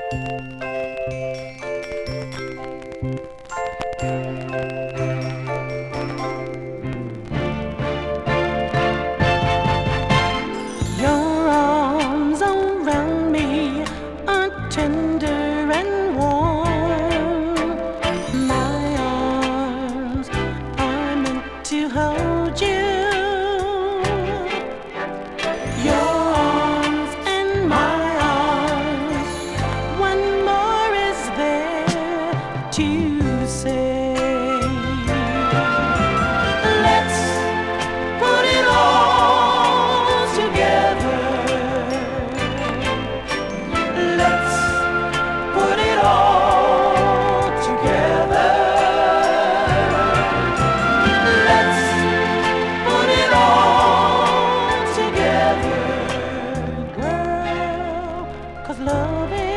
Your arms around me are tender and warm. My arms are meant to hold you. Your arms and my arms, what more is there to say? Let's put it all together. Let's put it all together. Let's put it all together, girl, 'cause love is